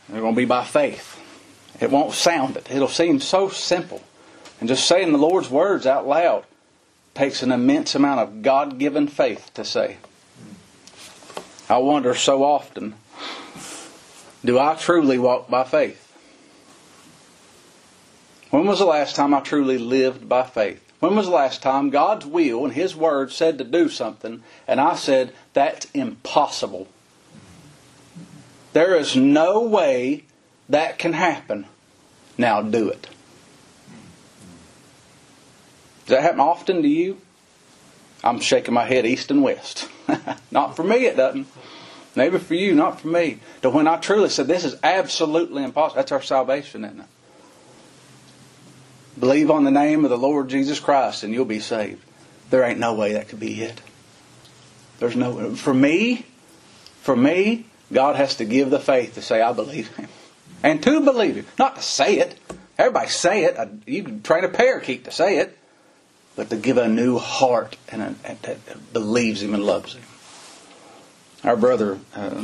They're going to be by faith. It won't sound it. It'll seem so simple. And just saying the Lord's words out loud takes an immense amount of God-given faith to say. I wonder so often, do I truly walk by faith? When was the last time I truly lived by faith? When was the last time God's will and His Word said to do something and I said, that's impossible? There is no way that can happen. Now do it. Does that happen often to you? I'm shaking my head east and west. Not for me it doesn't. Maybe for you, not for me. But when I truly said this is absolutely impossible, that's our salvation, isn't it? Believe on the name of the Lord Jesus Christ and you'll be saved. There ain't no way that could be it. There's no. For me, God has to give the faith to say, I believe Him. And to believe Him. Not to say it. Everybody say it. You can train a parakeet to say it. But to give a new heart and that believes Him and loves Him. Our brother,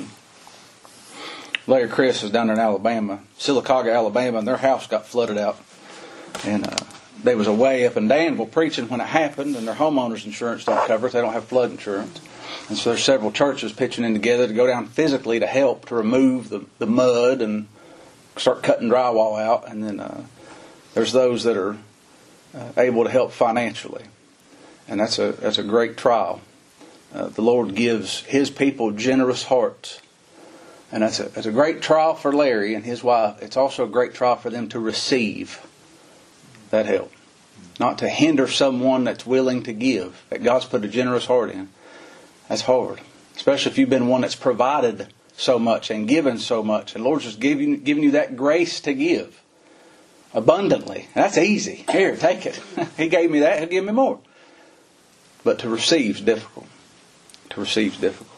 Larry Chris, is down there in Alabama, Sylacauga, Alabama, and their house got flooded out. And they was away up in Danville preaching when it happened, and their homeowners insurance don't cover it. They don't have flood insurance. And so there's several churches pitching in together to go down physically to help to remove the mud and start cutting drywall out. And then there's those that are able to help financially. And that's a great trial. The Lord gives His people generous hearts. And that's a great trial for Larry and his wife. It's also a great trial for them to receive that help. Not to hinder someone that's willing to give, that God's put a generous heart in. That's hard. Especially if you've been one that's provided so much and given so much. And the Lord's just giving you that grace to give. Abundantly. That's easy. Here, take it. He gave me that, He'll give me more. But to receive is difficult. To receive is difficult.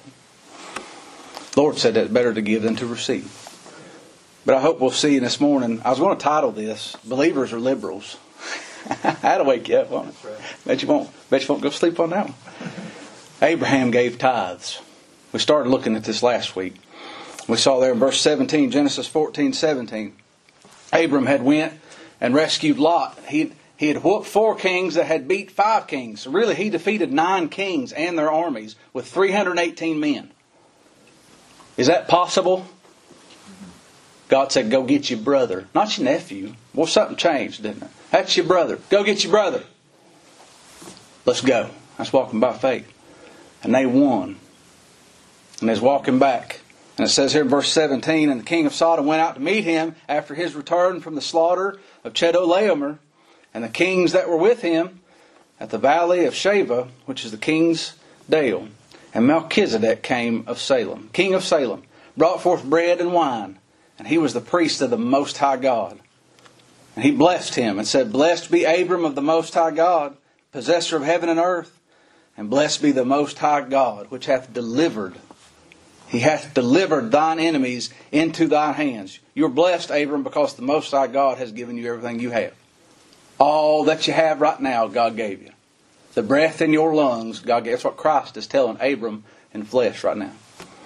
The Lord said that it's better to give than to receive. But I hope we'll see this morning. I was going to title this, Believers Are Liberals. That'll wake you up, won't it? Right. Bet you won't go sleep on that one. Abraham gave tithes. We started looking at this last week. We saw there in verse 17, Genesis 14:17. Abram had went and rescued Lot. He had whooped 4 kings that had beat 5 kings. So really he defeated 9 kings and their armies with 318 men. Is that possible? God said, go get your brother. Not your nephew. Well, something changed, didn't it? That's your brother. Go get your brother. Let's go. That's walking by faith. And they won. And they was walking back. And it says here in verse 17, and the king of Sodom went out to meet him after his return from the slaughter of Chedorlaomer, and the kings that were with him at the valley of Shaveh, which is the king's dale. And Melchizedek came of Salem, king of Salem, brought forth bread and wine, and he was the priest of the Most High God. And he blessed him and said, Blessed be Abram of the Most High God, possessor of heaven and earth, and blessed be the Most High God, which hath delivered. He hath delivered thine enemies into thy hands. You're blessed, Abram, because the Most High God has given you everything you have. All that you have right now, God gave you. The breath in your lungs, God gave. That's what Christ is telling Abram in flesh right now.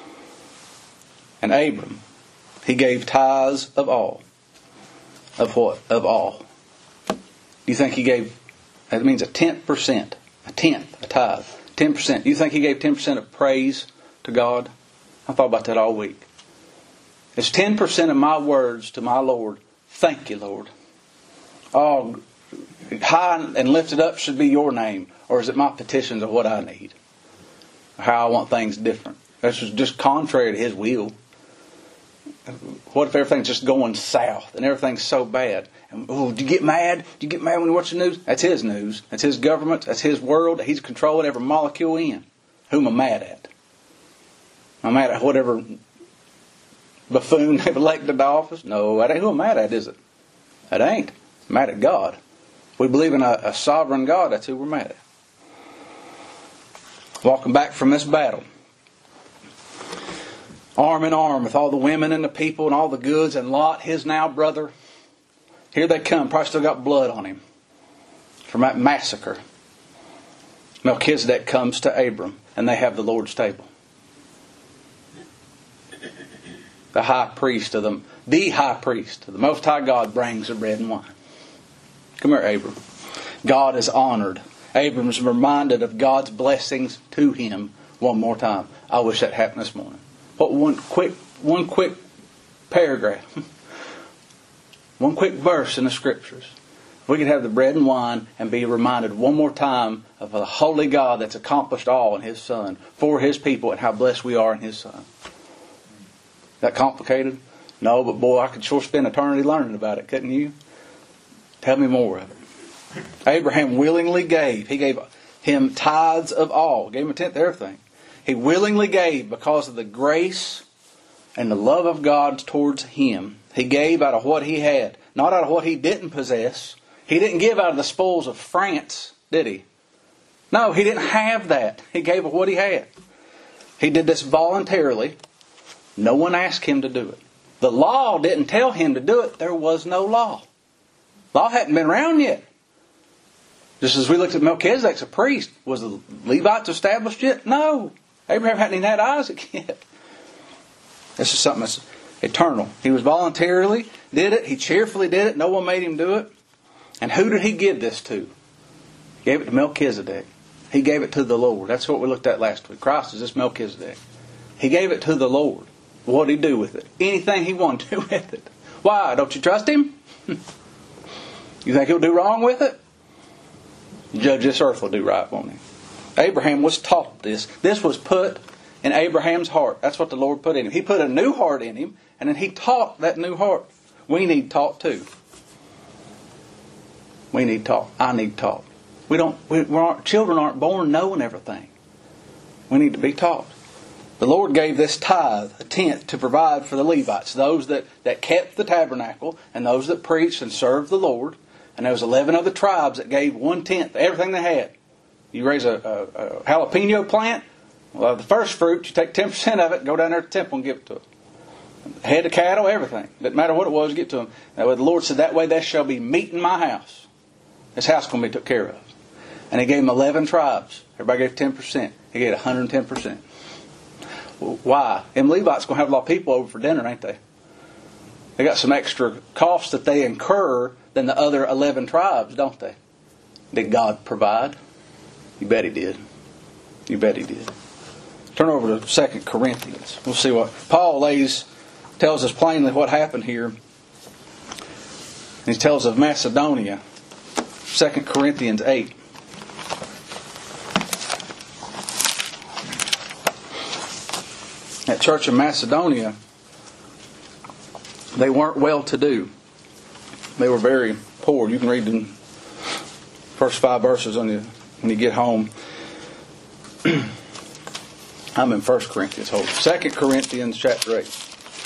And Abram, he gave tithes of all. Of what? Of all. Do you think he gave, that means a 10%. A tenth, a tithe. 10%. Do you think he gave 10% of praise to God? I thought about that all week. It's 10% of my words to my Lord. Thank you, Lord. Oh, high and lifted up should be your name. Or is it my petitions of what I need? Or how I want things different? This is just contrary to His will. What if everything's just going south and everything's so bad? And, do you get mad? Do you get mad when you watch the news? That's His news. That's His government. That's His world. He's controlling every molecule in. Who am I mad at? I'm mad at whatever buffoon they've elected to office? No, that ain't who I'm mad at, is it? That ain't. I'm mad at God. We believe in a sovereign God. That's who we're mad at. Walking back from this battle, arm in arm with all the women and the people and all the goods, and Lot, his now brother. Here they come. Probably still got blood on him from that massacre. Melchizedek comes to Abram, and they have the Lord's table. the high priest of the high priest of the Most High God brings the bread and wine. Come here, Abram. God is honored. Abram's reminded of God's blessings to him one more time. I wish that happened this morning. But one quick paragraph. One quick verse in the Scriptures. If we could have the bread and wine and be reminded one more time of the holy God that's accomplished all in His Son, for His people, and how blessed we are in His Son. That complicated? No, but boy, I could sure spend eternity learning about it, couldn't you? Tell me more of it. Abraham willingly gave. He gave him tithes of all. Gave him a tenth of everything. He willingly gave because of the grace and the love of God towards him. He gave out of what he had, not out of what he didn't possess. He didn't give out of the spoils of France, did he? No, he didn't have that. He gave of what he had. He did this voluntarily. No one asked him to do it. The law didn't tell him to do it. There was no law. Law hadn't been around yet. Just as we looked at Melchizedek, a priest. Was the Levites established yet? No. Abraham hadn't even had Isaac yet. This is something that's eternal. He was voluntarily did it. He cheerfully did it. No one made him do it. And who did he give this to? He gave it to Melchizedek. He gave it to the Lord. That's what we looked at last week. Christ is this Melchizedek. He gave it to the Lord. What did he do with it? Anything he wanted to do with it. Why? Don't you trust him? You think he'll do wrong with it? Judge this earth will do right, won't he? Abraham was taught this. This was put in Abraham's heart. That's what the Lord put in him. He put a new heart in him, and then he taught that new heart. We need taught too. We need taught. I need taught. Children aren't born knowing everything. We need to be taught. The Lord gave this tithe, a tenth, to provide for the Levites, those that kept the tabernacle, and those that preached and served the Lord. And there was 11 other tribes that gave 1/10 everything they had. You raise a jalapeno plant, well, the first fruit, you take 10% of it, go down there to the temple and give it to them. Head of cattle, everything. Didn't matter what it was, get to them. Now, the Lord said, that way there shall be meat in my house. This house is going to be took care of. And He gave them 11 tribes. Everybody gave 10%. He gave 110%. Why? Them Levites going to have a lot of people over for dinner, ain't they? They got some extra costs that they incur than the other 11 tribes, don't they? Did God provide? You bet He did. You bet He did. Turn over to 2 Corinthians. We'll see what Paul tells us plainly what happened here. He tells of Macedonia. 2 Corinthians 8. That church of Macedonia, they weren't well-to-do. They were very poor. You can read the first 5 verses when you get home. I'm in 1 Corinthians. 2 Corinthians chapter 8.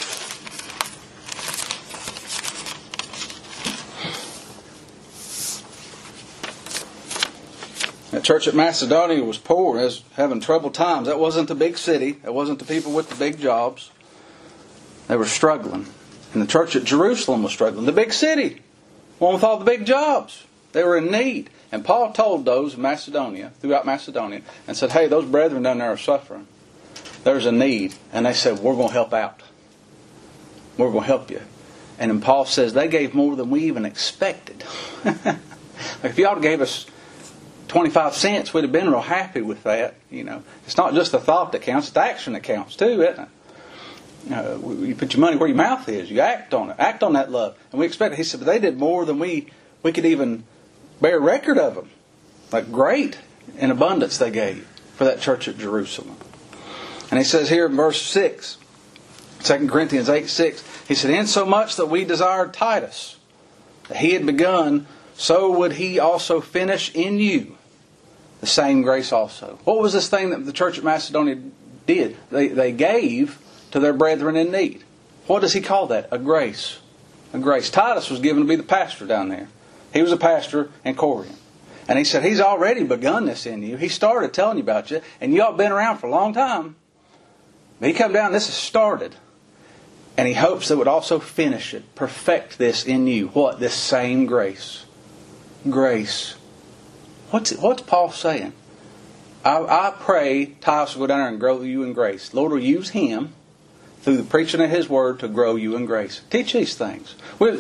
That church at Macedonia was poor, was having troubled times. That wasn't the big city. That wasn't the people with the big jobs. They were struggling. And the church at Jerusalem was struggling. The big city, one with all the big jobs. They were in need. And Paul told those in Macedonia, throughout Macedonia, and said, hey, those brethren down there are suffering. There's a need. And they said, we're going to help out. We're going to help you. And then Paul says, they gave more than we even expected. Like if y'all gave us 25 cents, we'd have been real happy with that. You know, it's not just the thought that counts, it's the action that counts too, isn't it? You put your money where your mouth is. You act on it. Act on that love. And we expect. He said, but they did more than we could even bear record of them. Like great in abundance they gave for that church at Jerusalem. And he says here in verse 6, 2 Corinthians 8:6, he said, insomuch that we desired Titus, that he had begun, so would he also finish in you the same grace also. What was this thing that the church at Macedonia did? They gave to their brethren in need. What does he call that? A grace. A grace. Titus was given to be the pastor down there. He was a pastor in Corinth. And he said, he's already begun this in you. He started telling you about you. And you all been around for a long time. But he come down, this has started. And he hopes that would also finish it. Perfect this in you. What? This same grace. Grace. What's Paul saying? I pray Titus will go down there and grow you in grace. Lord will use him through the preaching of His Word to grow you in grace. Teach these things.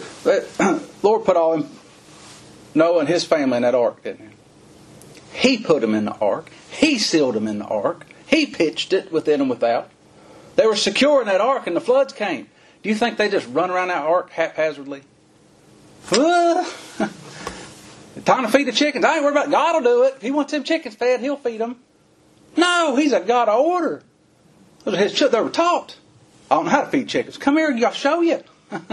Lord put all Noah and his family in that ark, didn't He? He put them in the ark. He sealed them in the ark. He pitched it within and without. They were secure in that ark and the floods came. Do you think they just run around that ark haphazardly? Time to feed the chickens. I ain't worried about God will do it. If He wants them chickens fed, He'll feed them. No, He's a God of order. Those are His children. They were taught. I don't know how to feed chickens. Come here, I'll show you.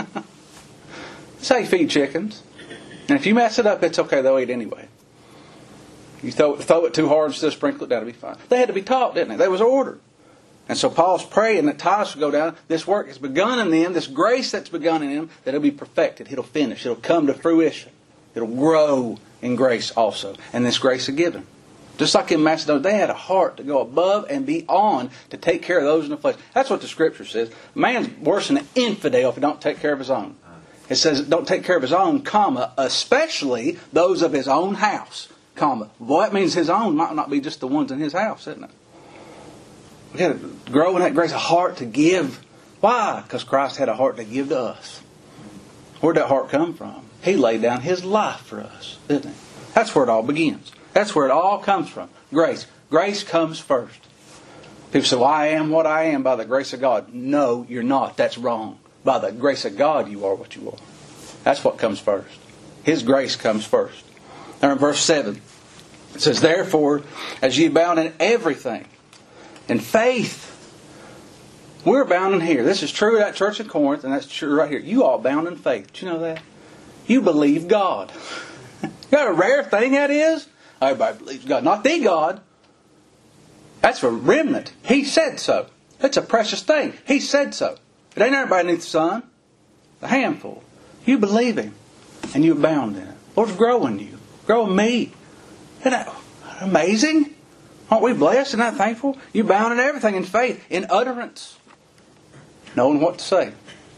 That's how you feed chickens. And if you mess it up, it's okay. They'll eat anyway. You throw it too hard instead of sprinkle it down, it'll be fine. They had to be taught, didn't they? There was order. And so Paul's praying that Titus will go down. This work has begun in them, this grace that's begun in them, that it'll be perfected. It'll finish. It'll come to fruition. It'll grow in grace also. And this grace is given. Just like in Macedonia, they had a heart to go above and beyond to take care of those in the flesh. That's what the Scripture says. Man's worse than an infidel if he don't take care of his own. It says don't take care of his own, comma, especially those of his own house, comma. Well, that means his own might not be just the ones in his house, isn't it? We got to grow in that grace, a heart to give. Why? Because Christ had a heart to give to us. Where'd that heart come from? He laid down His life for us, didn't He? That's where it all begins. That's where it all comes from. Grace. Grace comes first. People say, well, I am what I am by the grace of God. No, you're not. That's wrong. By the grace of God, you are what you are. That's what comes first. His grace comes first. Now in verse 7, it says, therefore, as ye abound in everything, in faith, we're abounding here. This is true of that church in Corinth, and that's true right here. You all abound in faith. Do you know that? You believe God. You know what a rare thing that is? Everybody believes God. Not the God. That's a remnant. He said so. It's a precious thing. He said so. It ain't everybody needs the sun. A handful. You believe Him. And you abound in it. Lord's growing you. Growing me. Isn't that amazing? Aren't we blessed and not thankful? You abound in everything in faith. In utterance. Knowing what to say.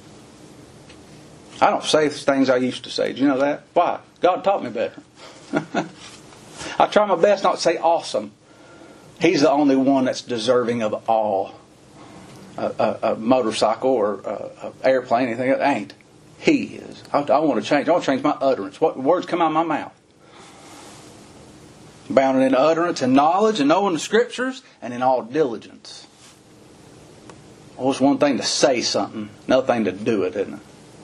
I don't say things I used to say. Do you know that? Why? God taught me better. I try my best not to say awesome. He's the only one that's deserving of awe. A motorcycle or an airplane, anything that ain't. He is. I want to change. I want to change my utterance. What words come out of my mouth? Bounded in utterance and knowledge and knowing the Scriptures and in all diligence. Well, it's one thing to say something, another thing to do it, isn't it?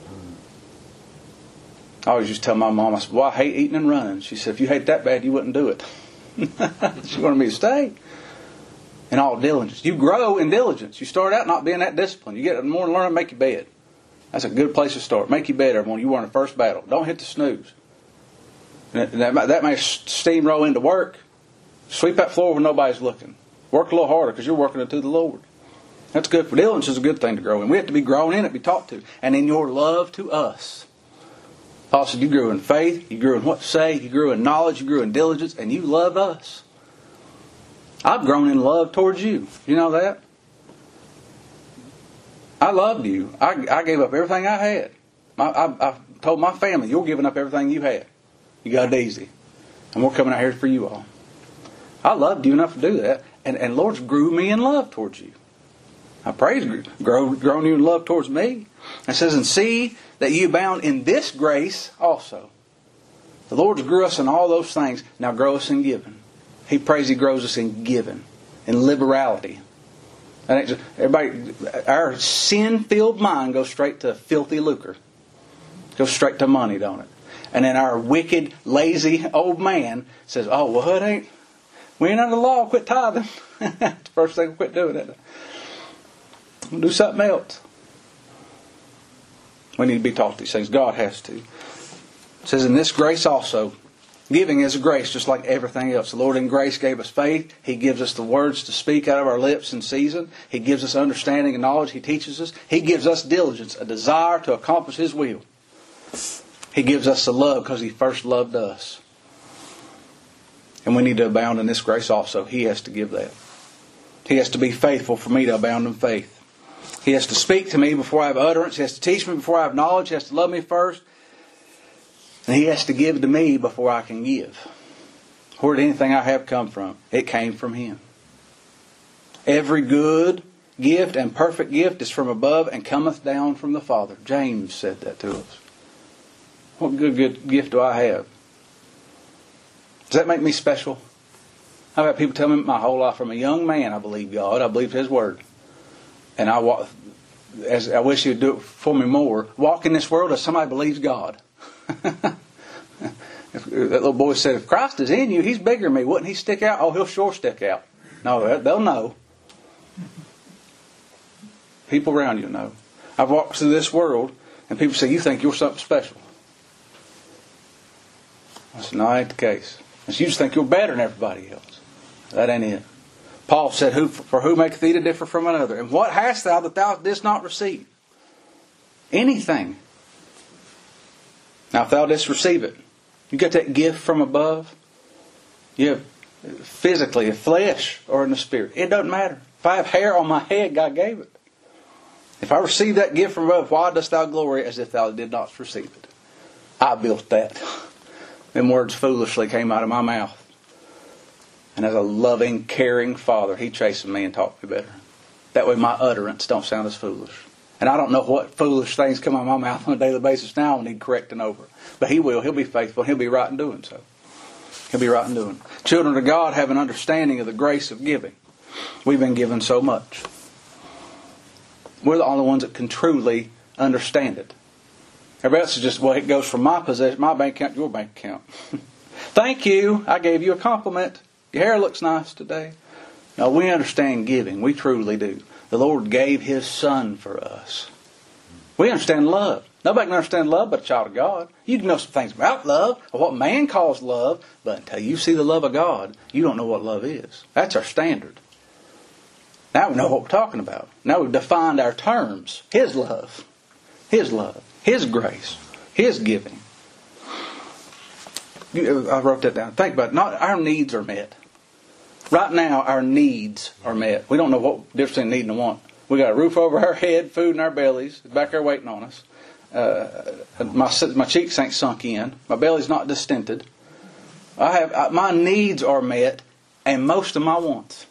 I always used to tell my mom, I said, well, I hate eating and running. She said, if you hate it that bad, you wouldn't do it. She wanted me to stay. In all diligence. You grow in diligence. You start out not being that disciplined. You get more to learn, make your bed. That's a good place to start. Make your bed every morning. You won the first battle. Don't hit the snooze. That may steamroll into work. Sweep that floor when nobody's looking. Work a little harder because you're working unto the Lord. That's good. Diligence is a good thing to grow in. We have to be grown in it, be taught to. And in your love to us. Paul said you grew in faith, you grew in what to say, you grew in knowledge, you grew in diligence, and you loved us. I've grown in love towards you. You know that? I loved you. I gave up everything I had. I told my family, you're giving up everything you had. You got it easy. And we're coming out here for you all. I loved you enough to do that. And Lord's grew me in love towards you. I praise grown you in love towards me. It says, and see that you abound in this grace also. The Lord's grew us in all those things. Now grow us in giving. He prays He grows us in giving, in liberality. Everybody, our sin-filled mind goes straight to filthy lucre. Goes straight to money, don't it? And then our wicked, lazy old man says, oh, well, we ain't under the law, quit tithing. That's the first thing we quit doing, isn't it? We'll do something else. We need to be taught these things. God has to. It says, in this grace also, giving is a grace just like everything else. The Lord in grace gave us faith. He gives us the words to speak out of our lips in season. He gives us understanding and knowledge. He teaches us. He gives us diligence, a desire to accomplish His will. He gives us the love because He first loved us. And we need to abound in this grace also. He has to give that. He has to be faithful for me to abound in faith. He has to speak to me before I have utterance. He has to teach me before I have knowledge. He has to love me first. And He has to give to me before I can give. Where did anything I have come from? It came from Him. Every good gift and perfect gift is from above and cometh down from the Father. James said that to us. What good gift do I have? Does that make me special? I've had people tell me my whole life, from a young man, I believe God. I believe His Word. And I wish He would do it for me more. Walk in this world as somebody believes God. That little boy said, if Christ is in you, He's bigger than me. Wouldn't He stick out? Oh, He'll sure stick out. No, they'll know. People around you know. I've walked through this world and people say, you think you're something special. I said, no, that ain't the case. I said, you just think you're better than everybody else. That ain't it. Paul said, for who maketh thee to differ from another? And what hast thou that thou didst not receive? Anything. Now if thou didst receive it, you get that gift from above. You have physically, a flesh or in the spirit. It doesn't matter. If I have hair on my head, God gave it. If I receive that gift from above, why dost thou glory as if thou did not receive it? I built that. Them words foolishly came out of my mouth. And as a loving, caring Father, He chastened me and taught me better. That way my utterance don't sound as foolish. And I don't know what foolish things come out of my mouth on a daily basis now I need correcting over. But He will. He'll be faithful. He'll be right in doing so. He'll be right in doing it. Children of God have an understanding of the grace of giving. We've been given so much. We're the only ones that can truly understand it. Everybody else is just, well, it goes from my possession, my bank account to your bank account. Thank you. I gave you a compliment. Your hair looks nice today. No, we understand giving. We truly do. The Lord gave His Son for us. We understand love. Nobody can understand love but a child of God. You can know some things about love, or what man calls love, but until you see the love of God, you don't know what love is. That's our standard. Now we know what we're talking about. Now we've defined our terms. His love. His love. His grace. His giving. I wrote that down. Think about it. Not our needs are met. Right now, our needs are met. We don't know what difference between need and a want. We got a roof over our head, food in our bellies, it's back there waiting on us. My cheeks ain't sunk in. My belly's not distended. My needs are met, and most of my wants.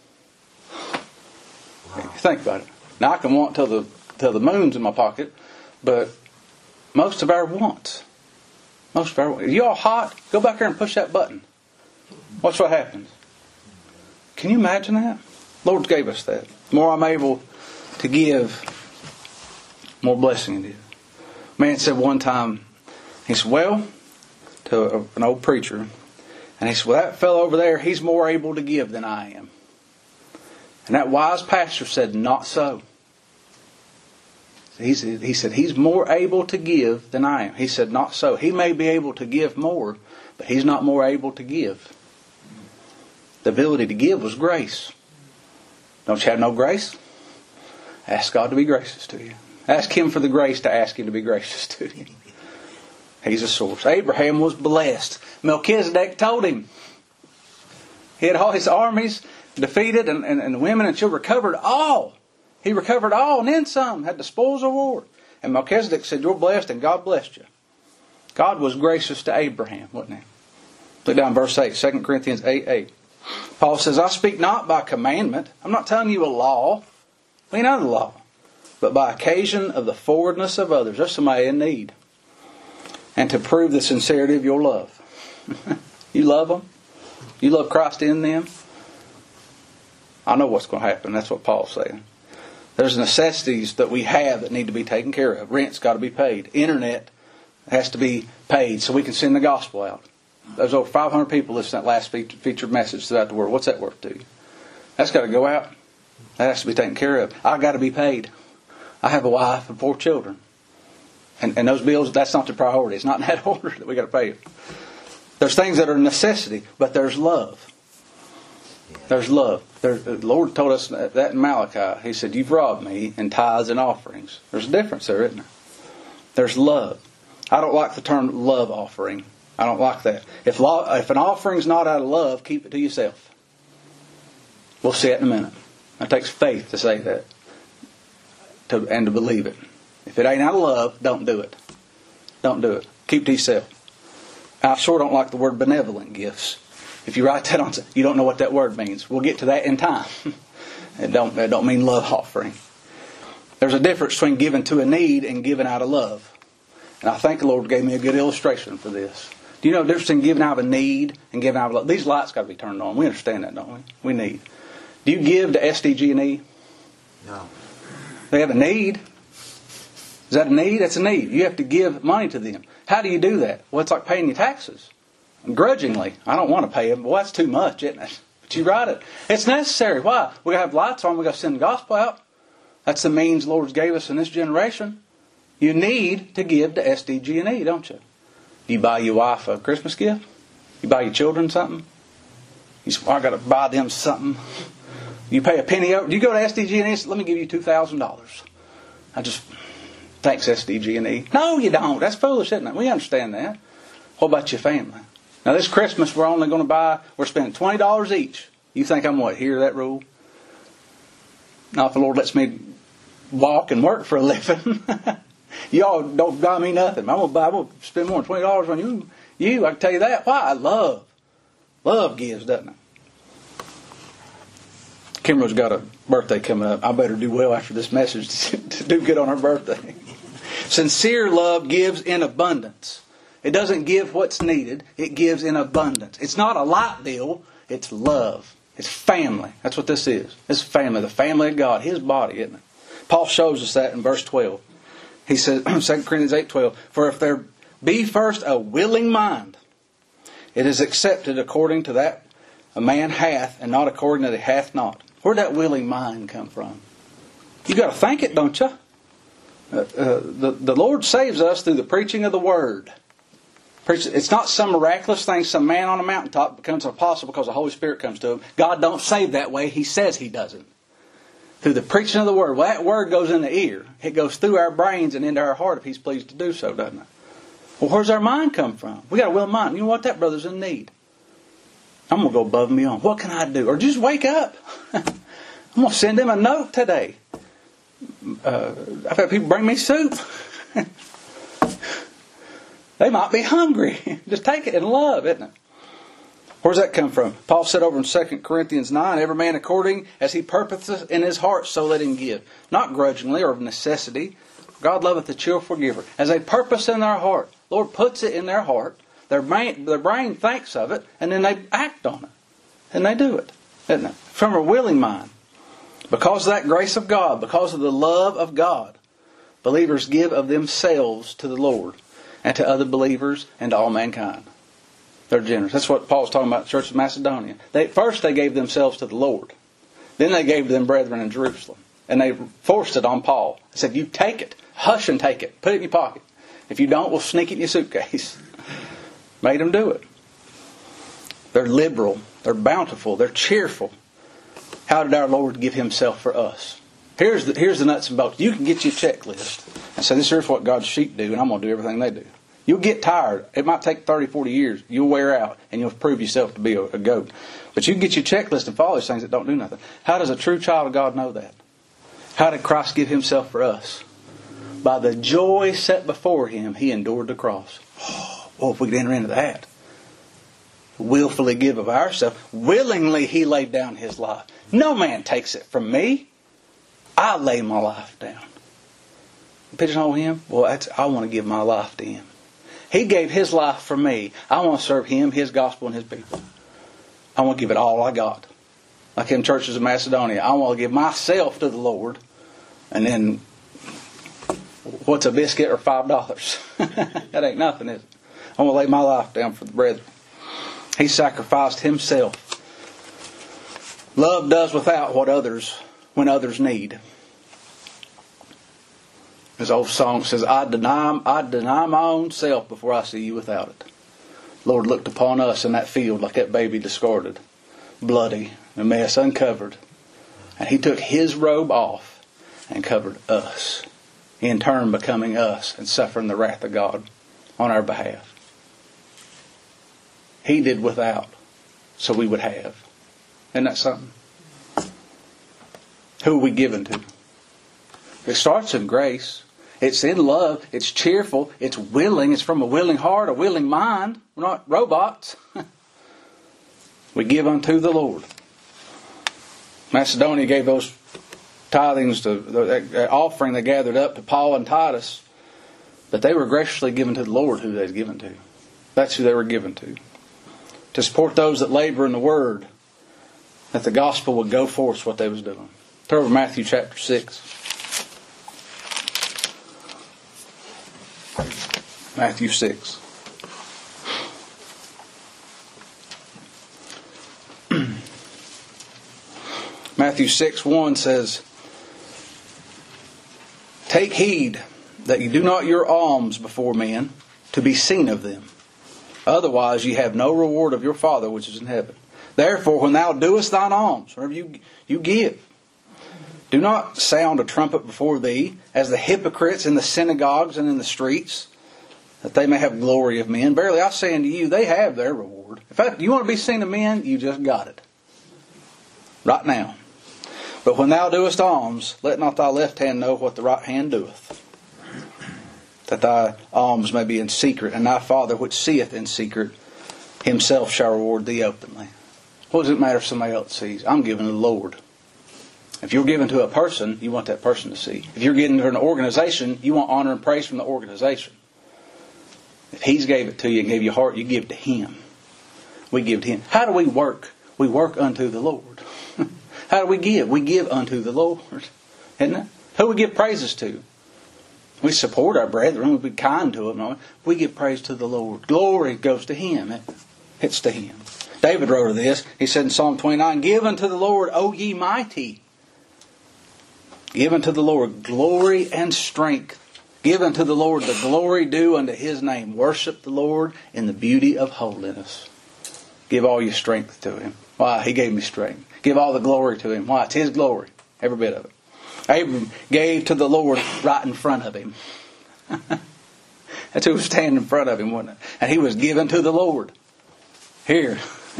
Think about it. Now I can want till the moon's in my pocket, but most of our wants. You all hot? Go back there and push that button. Watch what happens. Can you imagine that? Lord gave us that. The more I'm able to give, more blessing it is. Man said one time, he said, well, to an old preacher, and he said, well, that fellow over there, he's more able to give than I am. And that wise pastor said, not so. He said, he's more able to give than I am. He said, not so. He may be able to give more, but he's not more able to give. The ability to give was grace. Don't you have no grace? Ask God to be gracious to you. Ask Him for the grace to ask Him to be gracious to you. He's a source. Abraham was blessed. Melchizedek told him. He had all his armies defeated, and the women and children recovered all. He recovered all and then some. Had the spoils of war. And Melchizedek said, you're blessed and God blessed you. God was gracious to Abraham, wasn't He? Look down verse 8, 2 Corinthians 8:8. Paul says, I speak not by commandment. I'm not telling you a law. We know the law. But by occasion of the forwardness of others. There's somebody in need. And to prove the sincerity of your love. You love them? You love Christ in them? I know what's going to happen. That's what Paul's saying. There's necessities that we have that need to be taken care of. Rent's got to be paid. Internet has to be paid so we can send the gospel out. There's over 500 people listening to that last featured message throughout the world. What's that worth to you? That's got to go out. That has to be taken care of. I've got to be paid. I have a wife and 4 children. And those bills, that's not the priority. It's not in that order that we got to pay it. There's things that are a necessity, but there's love. There's love. The Lord told us that in Malachi. He said, you've robbed me in tithes and offerings. There's a difference there, isn't there? There's love. I don't like the term love offering. I don't like that. If an offering's not out of love, keep it to yourself. We'll see it in a minute. It takes faith to say that and to believe it. If it ain't out of love, don't do it. Don't do it. Keep it to yourself. I sure don't like the word benevolent gifts. If you write that on, you don't know what that word means. We'll get to that in time. It don't mean love offering. There's a difference between giving to a need and giving out of love. And I think the Lord gave me a good illustration for this. Do you know the difference between giving out of a need and giving out of love? These lights got to be turned on. We understand that, don't we? We need. Do you give to SDG&E? No. They have a need. Is that a need? That's a need. You have to give money to them. How do you do that? Well, it's like paying your taxes. Grudgingly. I don't want to pay them. Well, that's too much, isn't it? But you write it. It's necessary. Why? We got to have lights on. We got to send the gospel out. That's the means the Lord gave us in this generation. You need to give to SDG&E, don't you? You buy your wife a Christmas gift? You buy your children something? You say, well, I got to buy them something. You pay a penny over. You go to SDG&E and say, let me give you $2,000. Thanks, SDG&E. No, you don't. That's foolish, isn't it? We understand that. What about your family? Now, this Christmas, we're spending $20 each. You think I'm hear that rule? Now, if the Lord lets me walk and work for a living, y'all don't buy me nothing. I'm going to spend more than $20 on you. I can tell you that. Why? Love gives, doesn't it? Kimberly's got a birthday coming up. I better do well after this message to do good on her birthday. Sincere love gives in abundance. It doesn't give what's needed. It gives in abundance. It's not a light deal. It's love. It's family. That's what this is. It's family. The family of God. His body, isn't it? Paul shows us that in verse 12. He says, 2 Corinthians 8:12, for if there be first a willing mind, it is accepted according to that a man hath, and not according to that he hath not. Where'd that willing mind come from? You got to think it, don't you? The Lord saves us through the preaching of the Word. It's not some miraculous thing, some man on a mountaintop becomes an apostle because the Holy Spirit comes to him. God don't save that way. He says He doesn't. Through the preaching of the Word. Well, that Word goes in the ear. It goes through our brains and into our heart if He's pleased to do so, doesn't it? Well, where's our mind come from? We got a willing mind. You know what? That brother's in need. I'm going to go above and beyond. What can I do? Or just wake up. I'm going to send him a note today. I've had people bring me soup. They might be hungry. Just take it in love, isn't it? Where's that come from? Paul said over in 2 Corinthians 9, every man according as he purposeth in his heart, so let him give. Not grudgingly or of necessity. God loveth a cheerful giver. As they purpose in their heart. Lord puts it in their heart. Their brain thinks of it, and then they act on it. And they do it, isn't it? From a willing mind. Because of that grace of God, because of the love of God, believers give of themselves to the Lord and to other believers and to all mankind. They're generous. That's what Paul's talking about, the Church of Macedonia. First they gave themselves to the Lord. Then they gave to them brethren in Jerusalem. And they forced it on Paul. They said, you take it. Hush and take it. Put it in your pocket. If you don't, we'll sneak it in your suitcase. Made them do it. They're liberal. They're bountiful. They're cheerful. How did our Lord give Himself for us? Here's the nuts and bolts. You can get your checklist and say, this is what God's sheep do, and I'm going to do everything they do. You'll get tired. It might take 30, 40 years. You'll wear out, and you'll prove yourself to be a goat. But you can get your checklist and follow these things that don't do nothing. How does a true child of God know that? How did Christ give Himself for us? By the joy set before Him, He endured the cross. Oh, if we could enter into that. Willfully give of ourselves. Willingly He laid down His life. No man takes it from me. I lay my life down. Pigeonhole Him? Well, I want to give my life to Him. He gave His life for me. I want to serve Him, His gospel, and His people. I want to give it all I got. Like in churches of Macedonia, I want to give myself to the Lord. And then, what's a biscuit or $5? That ain't nothing, is it? I want to lay my life down for the brethren. He sacrificed Himself. Love does without when others need. His old song says, I deny my own self before I see you without it. Lord looked upon us in that field like that baby discarded, bloody, a mess, uncovered. And He took His robe off and covered us, in turn becoming us and suffering the wrath of God on our behalf. He did without, so we would have. Isn't that something? Who are we given to? It starts in grace. It's in love. It's cheerful. It's willing. It's from a willing heart, a willing mind. We're not robots. We give unto the Lord. Macedonia gave those tithings, to the offering they gathered up to Paul and Titus, but they were graciously given to the Lord who they'd given to. That's who they were given to. To support those that labor in the Word, that the gospel would go forth what they was doing. Turn over to Matthew chapter 6. Matthew 6. Matthew 6:1 says, "Take heed that you do not your alms before men to be seen of them. Otherwise ye have no reward of your Father which is in heaven. Therefore, when thou doest thine alms," whenever you give, "do not sound a trumpet before thee, as the hypocrites in the synagogues and in the streets, that they may have glory of men. Verily I say unto you, they have their reward." In fact, you want to be seen of men, you just got it. Right now. "But when thou doest alms, let not thy left hand know what the right hand doeth, that thy alms may be in secret, and thy Father which seeth in secret himself shall reward thee openly." What does it matter if somebody else sees? I'm giving to the Lord. If you're giving to a person, you want that person to see. If you're giving to an organization, you want honor and praise from the organization. If He's gave it to you and gave you a heart, you give to Him. We give to Him. How do we work? We work unto the Lord. How do we give? We give unto the Lord. Isn't it? Who we give praises to? We support our brethren. We be kind to them. We give praise to the Lord. Glory goes to Him. It's to Him. David wrote of this. He said in Psalm 29, "Give unto the Lord, O ye mighty. Give unto the Lord glory and strength. Give unto the Lord the glory due unto His name. Worship the Lord in the beauty of holiness." Give all your strength to Him. Why? He gave me strength. Give all the glory to Him. Why? It's His glory. Every bit of it. Abram gave to the Lord right in front of him. That's who was standing in front of him, wasn't it? And he was given to the Lord. Here.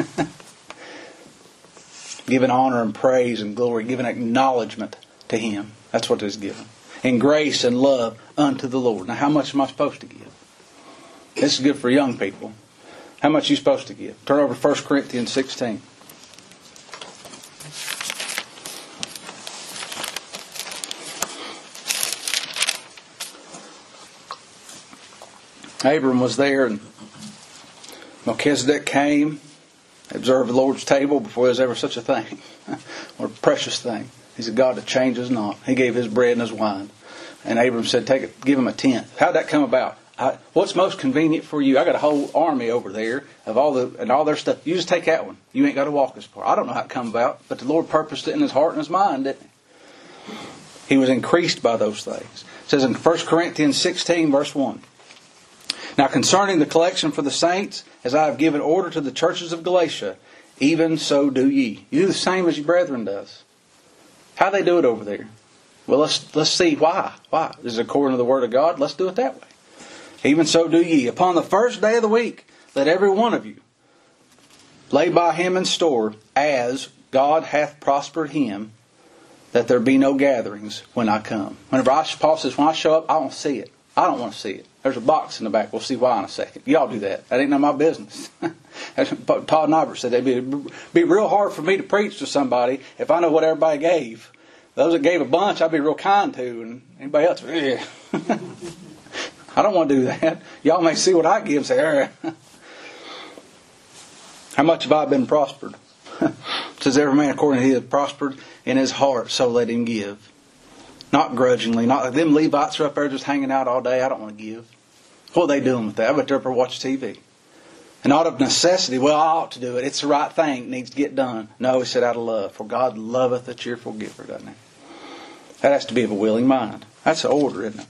Giving honor and praise and glory. Giving acknowledgement to Him. That's what is given. In grace and love unto the Lord. Now how much am I supposed to give? This is good for young people. How much are you supposed to give? Turn over to 1 Corinthians 16. Abram was there, and Melchizedek came, observed the Lord's table before there was ever such a thing. What a precious thing. He's a God that changes not. He gave His bread and His wine. And Abram said, "Take it, give him a tenth." How'd that come about? What's most convenient for you? I got a whole army over there of all their stuff. You just take that one. You ain't got to walk as far. I don't know how it come about, but the Lord purposed it in His heart and His mind, didn't He? He was increased by those things. It says in 1 Corinthians 16, verse 1. "Now concerning the collection for the saints, as I have given order to the churches of Galatia, even so do ye." You do the same as your brethren does. How they do it over there? Well, let's see why. Why? Is it according to the Word of God? Let's do it that way. "Even so do ye. Upon the first day of the week, let every one of you lay by him in store, as God hath prospered him, that there be no gatherings when I come." Paul says, when I show up, I don't see it. I don't want to see it. There's a box in the back. We'll see why in a second. Y'all do that. That ain't none of my business. Todd Nybert said it'd be real hard for me to preach to somebody if I know what everybody gave. Those that gave a bunch, I'd be real kind to, and anybody else, yeah. I don't want to do that. Y'all may see what I give and say, how much have I been prospered? It says every man according to he hath prospered in his heart, so let him give. Not grudgingly. Not like them Levites are up there just hanging out all day. I don't want to give. What are they doing with that? I bet they're up there watching TV. And not of necessity, well, I ought to do it. It's the right thing. It needs to get done. No, he said out of love. For God loveth a cheerful giver, doesn't He? That has to be of a willing mind. That's the order, isn't it?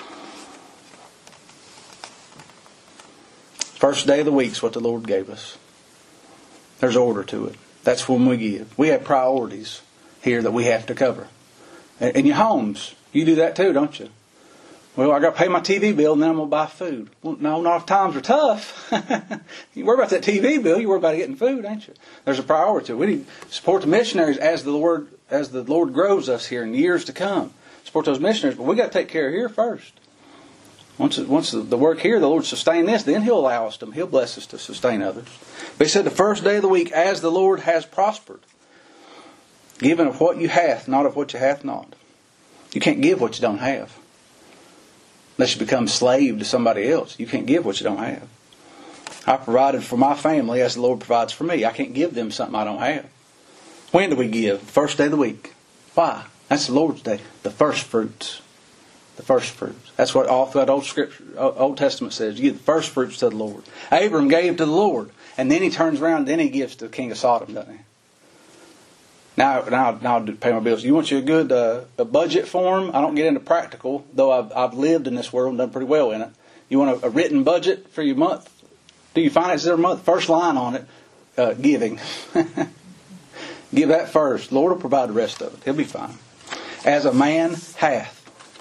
First day of the week's what the Lord gave us. There's order to it. That's when we give. We have priorities here that we have to cover. In your homes, you do that too, don't you? Well, I got to pay my TV bill and then I'm going to buy food. Well, no, not if times are tough. You worry about that TV bill, you worry about getting food, ain't you? There's a priority. We need to support the missionaries as the Lord grows us here in years to come. Support those missionaries, but we got to take care of here first. Once the work here, the Lord sustain this, then He'll allow us to, He'll bless us to sustain others. But He said the first day of the week, as the Lord has prospered. Giving of what you hath, not of what you hath not. You can't give what you don't have. Unless you become slave to somebody else. You can't give what you don't have. I provided for my family as the Lord provides for me. I can't give them something I don't have. When do we give? The first day of the week. Why? That's the Lord's day. The first fruits. The first fruits. That's what all throughout Old Testament says. You give the first fruits to the Lord. Abram gave to the Lord. And then he turns around and then he gives to the king of Sodom, doesn't he? Now I'll pay my bills. You want you a good a budget form? I don't get into practical, though I've lived in this world and done pretty well in it. You want a written budget for your month? Do you finances every month? First line on it, giving. Give that first. Lord will provide the rest of it. He'll be fine. As a man hath.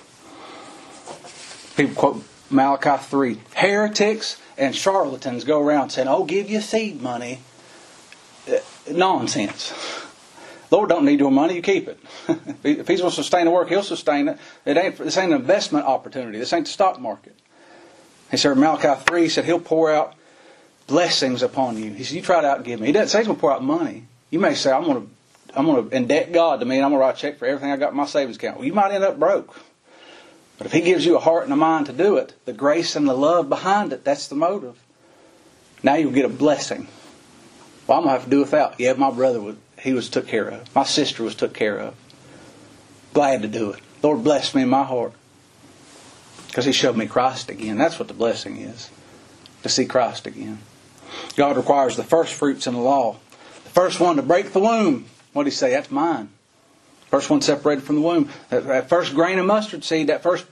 People quote Malachi 3. Heretics and charlatans go around saying, "Oh, give you seed money." Nonsense. Lord don't need your money, you keep it. If He's going to sustain the work, He'll sustain it. This ain't an investment opportunity. This ain't the stock market. He said in Malachi 3, He said He'll pour out blessings upon you. He said, you try it out and give me. He doesn't say He's going to pour out money. You may say, I'm going to indebt God to me and I'm going to write a check for everything I got in my savings account. Well, you might end up broke. But if He gives you a heart and a mind to do it, the grace and the love behind it, that's the motive. Now you'll get a blessing. Well, I'm going to have to do without. Yeah, my brother he was took care of. My sister was took care of. Glad to do it. Lord bless me in my heart. Because He showed me Christ again. That's what the blessing is. To see Christ again. God requires the first fruits in the law. The first one to break the womb. What did He say? That's mine. First one separated from the womb. That first grain of mustard seed. That first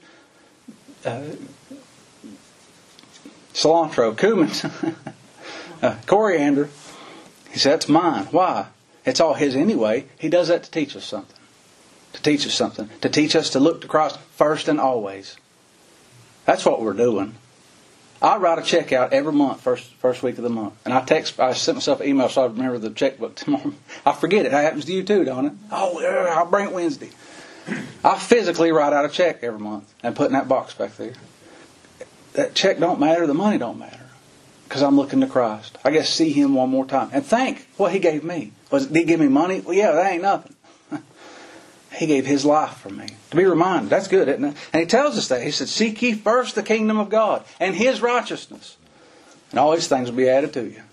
cilantro, cumin, coriander. He said, that's mine. Why? It's all His anyway. He does that to teach us something. To teach us something. To teach us to look to Christ first and always. That's what we're doing. I write a check out every month, first week of the month. And I sent myself an email so I remember the checkbook tomorrow. I forget it. That happens to you too, don't it? Oh, yeah, I'll bring it Wednesday. I physically write out a check every month and put in that box back there. That check don't matter. The money don't matter. Because I'm looking to Christ. I guess see Him one more time. And thank what He gave me. Did He give me money? Well, yeah, that ain't nothing. He gave His life for me. To be reminded. That's good, isn't it? And He tells us that. He said, seek ye first the kingdom of God and His righteousness. And all these things will be added to you.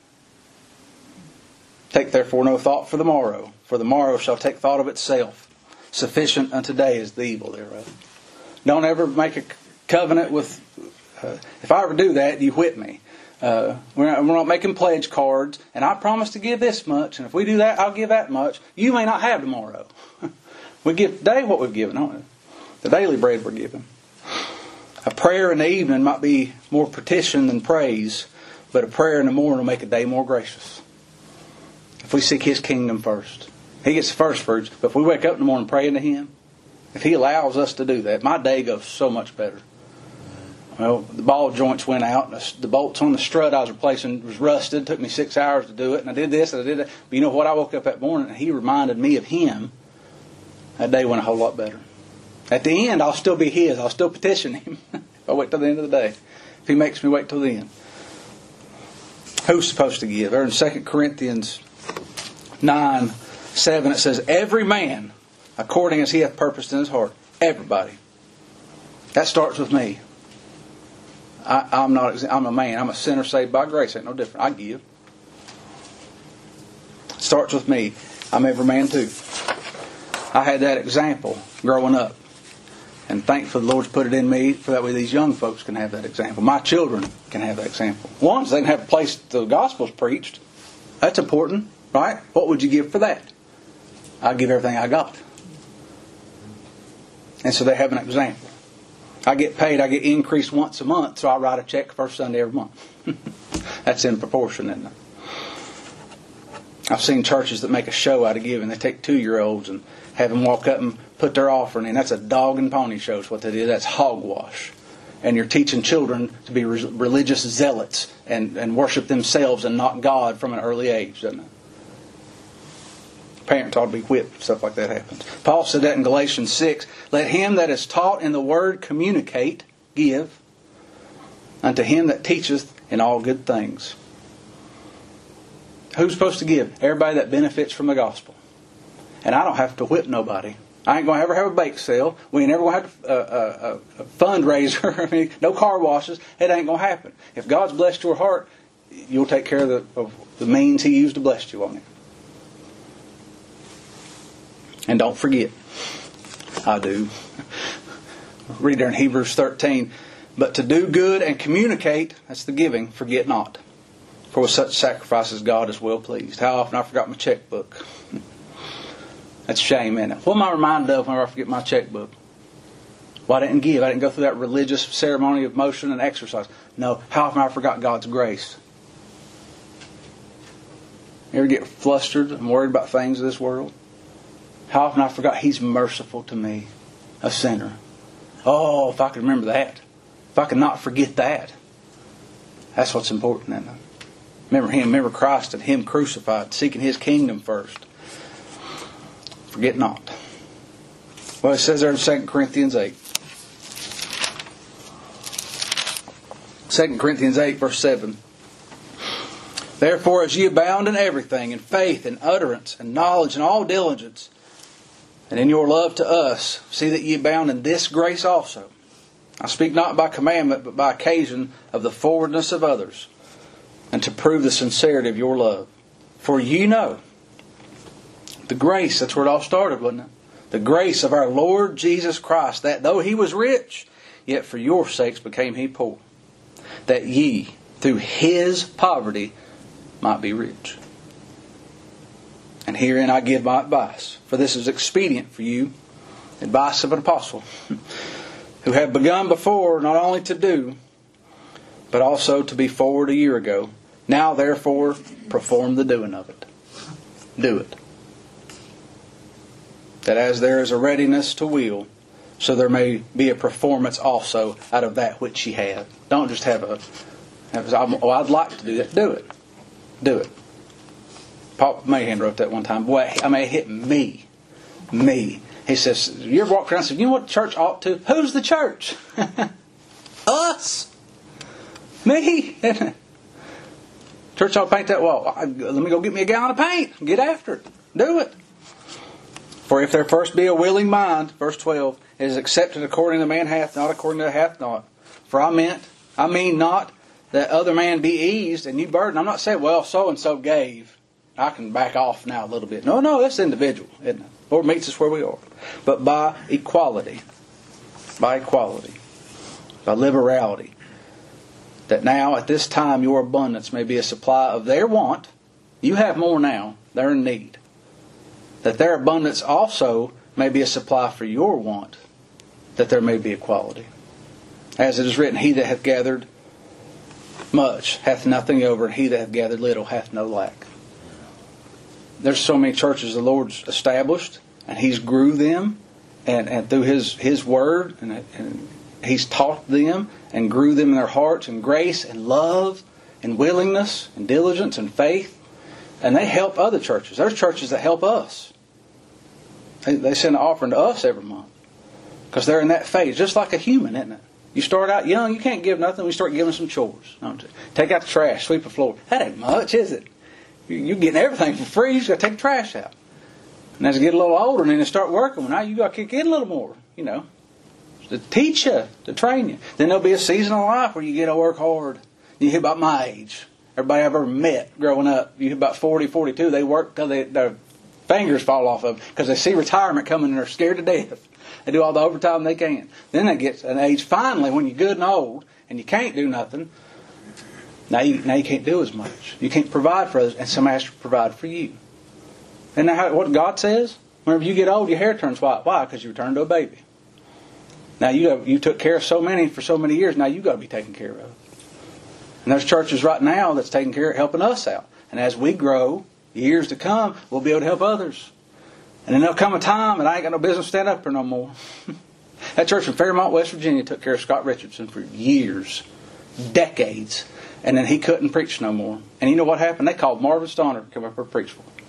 Take therefore no thought for the morrow. For the morrow shall take thought of itself. Sufficient unto day is the evil thereof. Don't ever make a covenant with... if I ever do that, you whip me. We're not making pledge cards. And I promise to give this much. And if we do that, I'll give that much. You may not have tomorrow. We give today what we've given, don't we? The daily bread we're given. A prayer in the evening might be more petition than praise, but a prayer in the morning will make a day more gracious. If we seek His kingdom first. He gets the first fruits, but if we wake up in the morning praying to Him, if He allows us to do that, my day goes so much better. Well, the ball joints went out, and the bolts on the strut I was replacing was rusted. It took me 6 hours to do it, and I did this and I did that. But you know what? I woke up that morning and He reminded me of Him. That day went a whole lot better. At the end, I'll still be His. I'll still petition Him if I wait till the end of the day. If He makes me wait till the end. Who's supposed to give? There in 2 Corinthians 9:7 it says, every man according as he hath purposed in his heart. Everybody. That starts with me. I'm a man. I'm a sinner saved by grace. Ain't no different. I give. It starts with me. I'm every man too. I had that example growing up. And thankfully the Lord's put it in me for that way these young folks can have that example. My children can have that example. One, so they can have a place the gospel's preached. That's important, right? What would you give for that? I'd give everything I got. And so they have an example. I get paid, I get increased once a month, so I write a check first Sunday every month. That's in proportion, isn't it? I've seen churches that make a show out of giving. They take 2-year-olds and have them walk up and put their offering in. That's a dog and pony show is what that is. That's hogwash. And you're teaching children to be religious zealots and worship themselves and not God from an early age, doesn't it? Parents ought to be whipped if stuff like that happens. Paul said that in Galatians 6. Let him that is taught in the word communicate, give, unto him that teacheth in all good things. Who's supposed to give? Everybody that benefits from the gospel. And I don't have to whip nobody. I ain't going to ever have a bake sale. We ain't ever going to have a fundraiser. I mean, no car washes. It ain't going to happen. If God's blessed your heart, you'll take care of the means He used to bless you on it. And don't forget. I do. Read there in Hebrews 13. But to do good and communicate, that's the giving, forget not. For with such sacrifices God is well pleased. How often I forgot my checkbook. That's a shame, isn't it? What am I reminded of whenever I forget my checkbook? Well, I didn't give. I didn't go through that religious ceremony of motion and exercise. No, how often I forgot God's grace. You ever get flustered and worried about things of this world? How often I forgot He's merciful to me, a sinner. Oh, if I could remember that. If I could not forget that. That's what's important, isn't it? Remember Him, remember Christ and Him crucified, seeking His kingdom first. Forget not. Well, it says there in 2 Corinthians 8. 2 Corinthians 8, verse 7. Therefore, as ye abound in everything, in faith, in utterance, and knowledge, and all diligence, and in your love to us, see that ye abound in this grace also. I speak not by commandment, but by occasion of the forwardness of others, and to prove the sincerity of your love. For ye know the grace, that's where it all started, wasn't it? The grace of our Lord Jesus Christ, that though He was rich, yet for your sakes became He poor, that ye, through His poverty, might be rich. And herein I give my advice, for this is expedient for you, advice of an apostle, who have begun before not only to do, but also to be forward a year ago. Now therefore perform the doing of it. Do it. That as there is a readiness to will, so there may be a performance also out of that which ye have. Don't just have I'd like to do that. Do it. Do it. Paul Mahan wrote that one time. Boy, I mean, it hit me. Me. He says, you ever walk around and say, you know what the church ought to? Who's the church? Us. Me. Church ought to paint that wall. Let me go get me a gallon of paint. Get after it. Do it. For if there first be a willing mind, verse 12, it is accepted according to man hath, not according to hath not. For I mean not that other man be eased and you burdened. I'm not saying, well, so-and-so gave. I can back off now a little bit. No, that's individual, isn't it? Lord meets us where we are. But by equality. By equality. By liberality. That now at this time your abundance may be a supply of their want. You have more now. They're in need. That their abundance also may be a supply for your want, that there may be equality. As it is written, he that hath gathered much hath nothing over, and he that hath gathered little hath no lack. There's so many churches the Lord's established, and He's grew them, and through His Word, and He's taught them, and grew them in their hearts, and grace, and love, and willingness, and diligence, and faith. And they help other churches. There's churches that help us. They send an offering to us every month. Because they're in that phase. Just like a human, isn't it? You start out young, you can't give nothing. We start giving some chores. Don't you? Take out the trash, sweep the floor. That ain't much, is it? You're getting everything for free. You just got to take the trash out. And as you get a little older and then you start working, well, now you got to kick in a little more. You know. To teach you, to train you. Then there'll be a season of life where you get to work hard. You hear about my age. Everybody I've ever met growing up, you hear about 40, 42, they work till their fingers fall off of them because they see retirement coming and they're scared to death. They do all the overtime they can. Then they get an age finally when you're good and old and you can't do nothing. Now you can't do as much. You can't provide for others, and somebody has to provide for you. Isn't that what God says? Whenever you get old, your hair turns white. Why? Because you turned to a baby. Now you took care of so many for so many years. Now you got to be taken care of. And there's churches right now that's taking care of helping us out. And as we grow, years to come, we'll be able to help others. And then there'll come a time that I ain't got no business to stand up here no more. That church in Fairmont, West Virginia took care of Scott Richardson for years, decades. And then he couldn't preach no more. And you know what happened? They called Marvin Stoner to come up here and preach for them.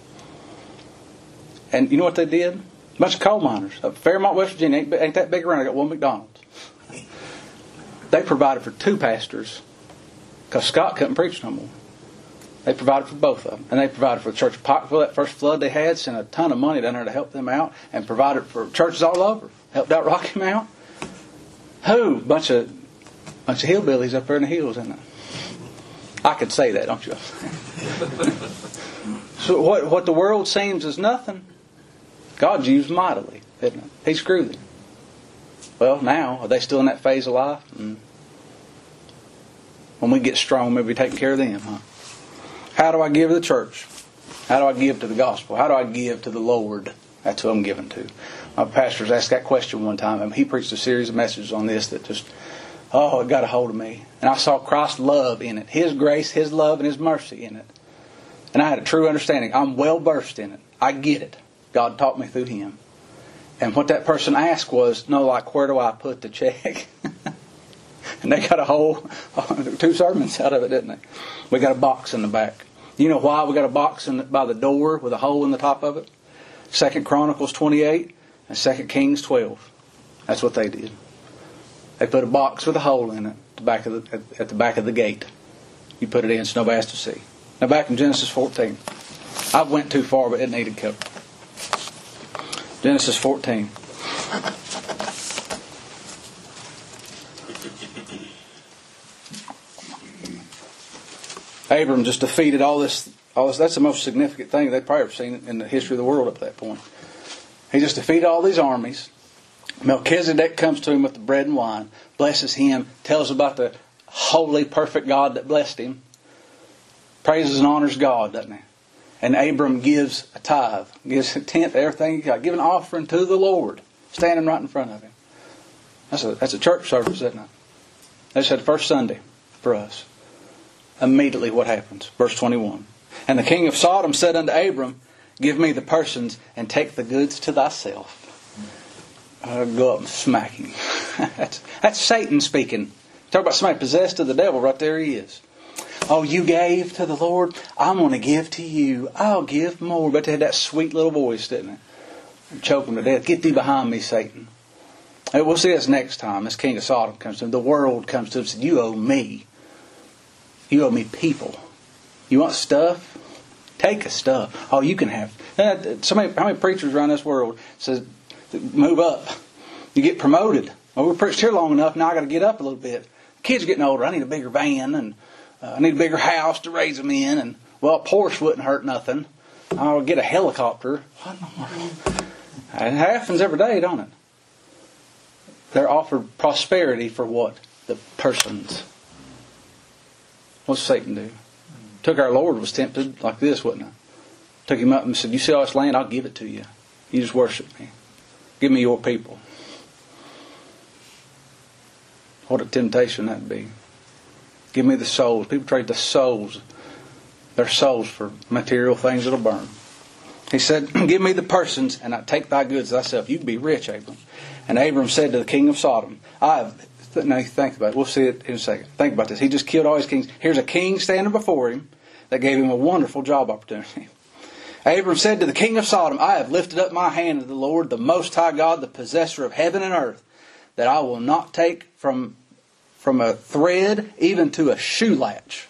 And you know what they did? A bunch of coal miners up Fairmont, West Virginia. Ain't that big around. I got one McDonald's. They provided for 2 pastors because Scott couldn't preach no more. They provided for both of them. And they provided for the church of Pikeville, that first flood they had, sent a ton of money down there to help them out, and provided for churches all over. Helped out Rocky Mount. Who? Bunch of hillbillies up there in the hills, isn't it? I could say that, don't you? So what the world seems is nothing, God's used mightily, isn't it? He screwed them. Well, now, are they still in that phase of life? When we get strong, maybe taking care of them, huh? How do I give to the church? How do I give to the gospel? How do I give to the Lord? That's who I'm giving to. My pastor's asked that question one time, and he preached a series of messages on this that just, it got a hold of me. And I saw Christ's love in it. His grace, His love, and His mercy in it. And I had a true understanding. I'm well versed in it. I get it. God taught me through Him. And what that person asked was, where do I put the check? And they got a whole 2 sermons out of it, didn't they? We got a box in the back. You know why we got a box by the door with a hole in the top of it? 2 Chronicles 28 and 2 Kings 12. That's what they did. They put a box with a hole in it at the back of the gate. You put it in so nobody has to see. Now back in Genesis 14. I went too far, but it needed cover. Genesis 14. Abram just defeated all this. That's the most significant thing they've probably ever seen in the history of the world up to that point. He just defeated all these armies. Melchizedek comes to him with the bread and wine, blesses him, tells about the holy, perfect God that blessed him. Praises and honors God, doesn't he? And Abram gives a tithe, gives a tenth of everything he got, give an offering to the Lord, standing right in front of him. That's a church service, isn't it? That's the first Sunday for us. Immediately what happens? Verse 21. And the king of Sodom said unto Abram, give me the persons and take the goods to thyself. Go up and smack him. That's Satan speaking. Talk about somebody possessed of the devil. Right there he is. Oh, you gave to the Lord? I'm going to give to you. I'll give more. But they had that sweet little voice, didn't it? Choke him to death. Get thee behind me, Satan. And we'll see this next time. This king of Sodom comes to him. The world comes to him and says, you owe me. You owe me people. You want stuff? Take a stuff. Oh, you can have. How many preachers around this world says, move up. You get promoted. Well, we preached here long enough. Now I got to get up a little bit. Kids are getting older. I need a bigger van, and I need a bigger house to raise them in. And a Porsche wouldn't hurt nothing. I'll get a helicopter. What in the world? It happens every day, don't it? They're offered prosperity for what? The persons. What's Satan do? Took our Lord, was tempted like this, wasn't it? Took him up and said, you see all this land? I'll give it to you. You just worship me. Give me your people. What a temptation that'd be. Give me the souls. People trade the souls, their souls, for material things that'll burn. He said, give me the persons, and I take thy goods thyself. You can be rich, Abram. And Abram said to the king of Sodom, now think about it. We'll see it in a second. Think about this. He just killed all his kings. Here's a king standing before him that gave him a wonderful job opportunity. Abram said to the king of Sodom, I have lifted up my hand to the Lord, the Most High God, the possessor of heaven and earth, that I will not take from a thread even to a shoe latch,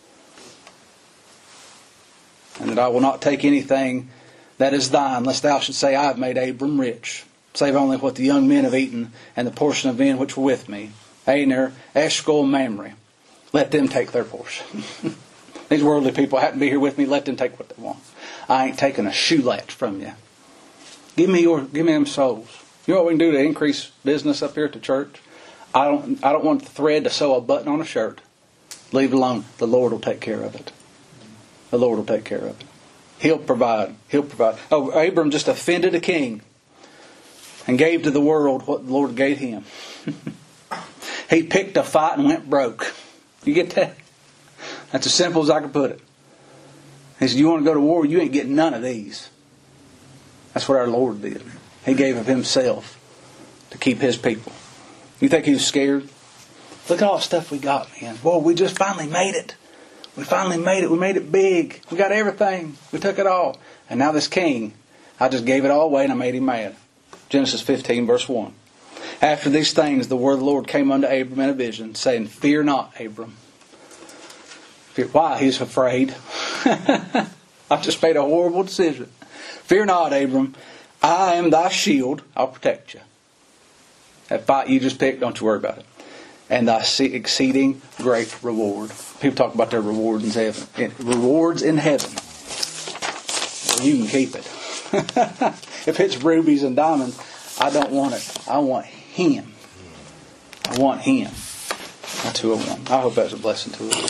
and that I will not take anything that is thine, lest thou should say, I have made Abram rich, save only what the young men have eaten, and the portion of men which were with me, Aner, Eshcol, and Mamre. Let them take their portion. These worldly people happen to be here with me. Let them take what they want. I ain't taking a shoe latch from you. Give me them souls. You know what we can do to increase business up here at the church? I don't want the thread to sew a button on a shirt. Leave it alone. The Lord will take care of it. The Lord will take care of it. He'll provide. He'll provide. Oh, Abram just offended a king and gave to the world what the Lord gave him. He picked a fight and went broke. You get that? That's as simple as I can put it. He said, you want to go to war? You ain't getting none of these. That's what our Lord did. He gave of Himself to keep His people. You think He was scared? Look at all the stuff we got, man. Boy, we just finally made it. We finally made it. We made it big. We got everything. We took it all. And now this king, I just gave it all away and I made him mad. Genesis 15, verse 1. After these things, the word of the Lord came unto Abram in a vision, saying, fear not, Abram. Why? He's afraid. I've just made a horrible decision. Fear not, Abram. I am thy shield. I'll protect you. That fight you just picked, don't you worry about it. And thy exceeding great reward. People talk about their rewards in heaven. Rewards in heaven. Well, you can keep it. If it's rubies and diamonds, I don't want it. I want Him. I want Him. That's who I want. I hope that's a blessing to us.